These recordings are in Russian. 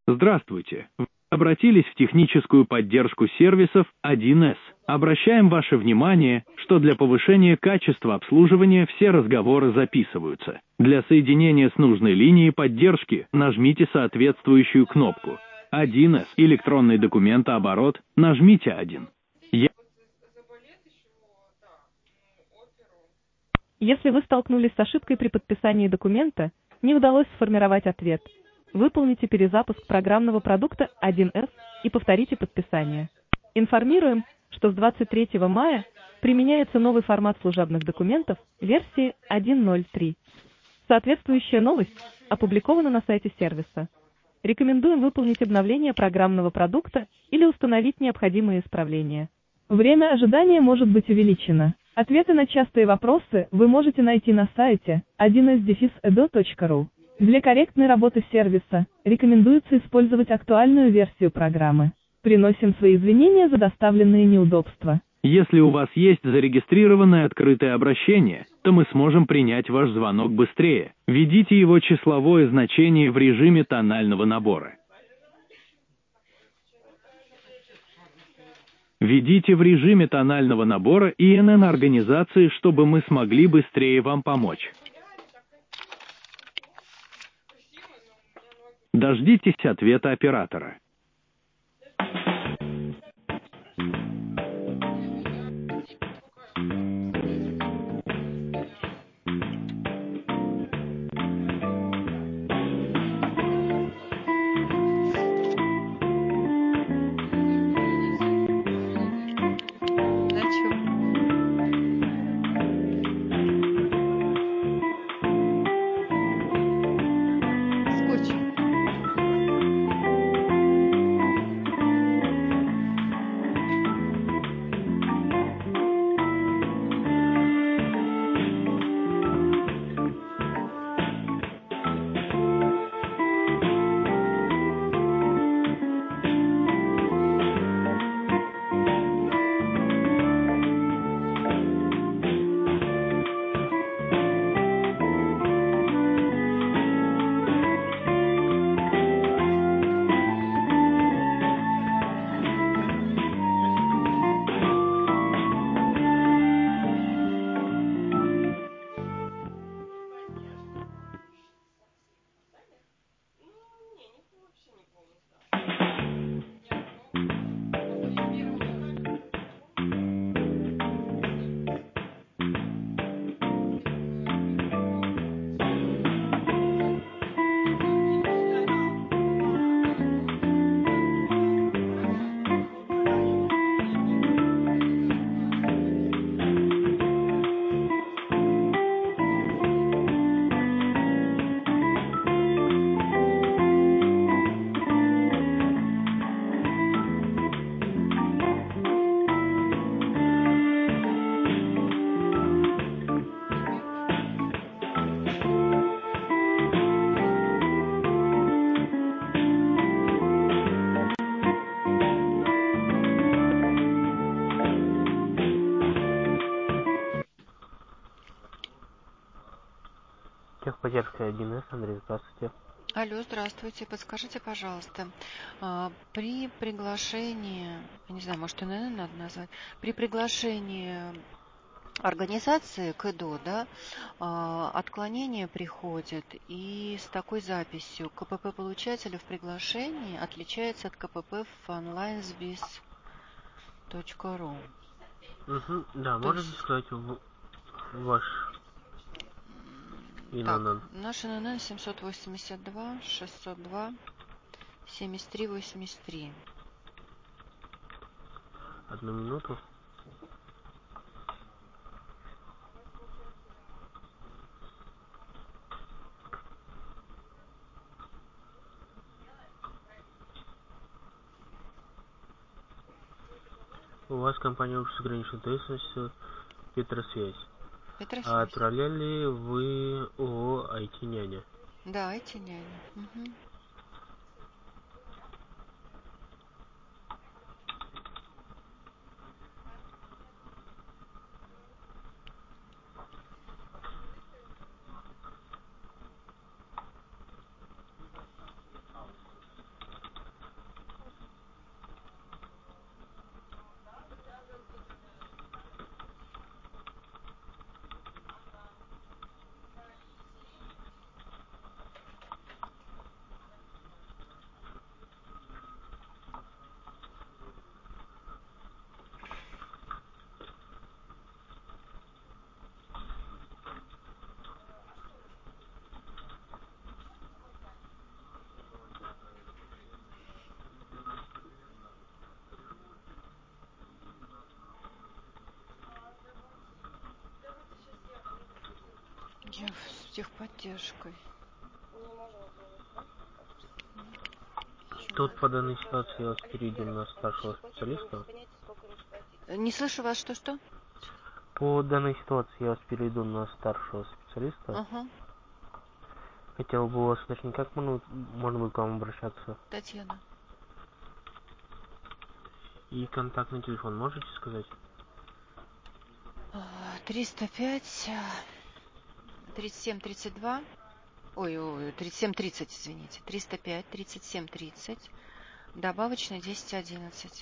Здравствуйте. Вы обратились в техническую поддержку сервисов 1С. Обращаем ваше внимание, что для повышения качества обслуживания все разговоры записываются. Для соединения с нужной линией поддержки нажмите соответствующую кнопку. 1С. Электронный документооборот. Нажмите 1. Если вы столкнулись с ошибкой при подписании документа, не удалось сформировать ответ, выполните перезапуск программного продукта 1С и повторите подписание. Информируем, что с 23 мая применяется новый формат служебных документов версии 1.0.3. Соответствующая новость опубликована на сайте сервиса. Рекомендуем выполнить обновление программного продукта или установить необходимые исправления. Время ожидания может быть увеличено. Ответы на частые вопросы вы можете найти на сайте 1s-edo.ru. Для корректной работы сервиса рекомендуется использовать актуальную версию программы. Приносим свои извинения за доставленные неудобства. Если у вас есть зарегистрированное открытое обращение, то мы сможем принять ваш звонок быстрее. Введите его числовое значение в режиме тонального набора. Введите в режиме тонального набора ИНН организации, чтобы мы смогли быстрее вам помочь. Дождитесь ответа оператора. Техподдержка 1С, Андрей, здравствуйте. Алло, здравствуйте. Подскажите, пожалуйста, при приглашении, я не знаю, может, ИНН надо назвать, при приглашении организации к ИДО, да, отклонение приходит и с такой записью: КПП получателя в приглашении отличается от КПП в onlinesbiz.ru. Да, можете сказать ваш Так, ИНН? наш ИНН 782 602 73 83. Одну минуту. У вас компания общей ограниченной ответственностью Петросвязь. Петросвязь. А отправляли вы ООО IT-няня? Да, IT-няня. Угу. техподдержкой. Тут по данной ситуации я вас перейду на старшего специалиста. Не слышу вас, что? По данной ситуации я вас перейду на старшего специалиста. Ага. Хотел бы у вас уточнить, как можно будет к вам обращаться? Татьяна. И контактный телефон можете сказать? 305 37 32. Ой, 37 30, извините. 305 37 30. Добавочный 10 11.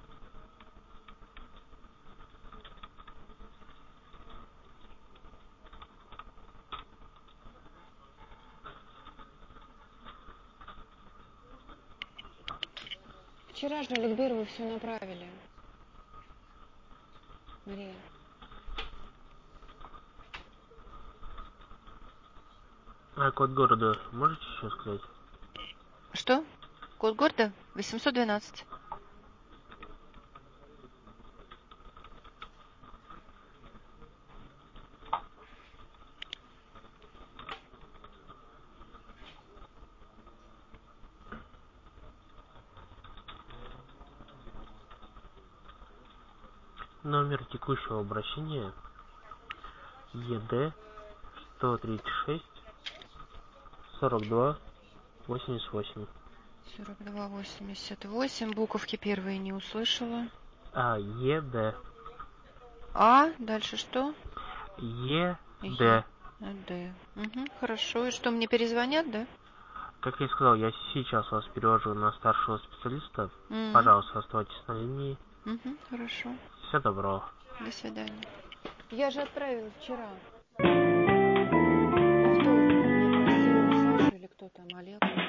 Вчера же Олегберову все направили. Мария. А код города можете еще сказать? Что? Код города 812. Номер текущего обращения ЕД 136 42 88. 42 88. Буковки первые не услышала. ЕД. А, дальше что? ЕД. Д. Угу, хорошо. И что, мне перезвонят, да? Как я сказал, я сейчас вас перевожу на старшего специалиста. Пожалуйста, оставайтесь на линии. Угу, хорошо. Всего доброго. До свидания. Я же отправила вчера. А кто мне просил? Саша или кто там? Олег?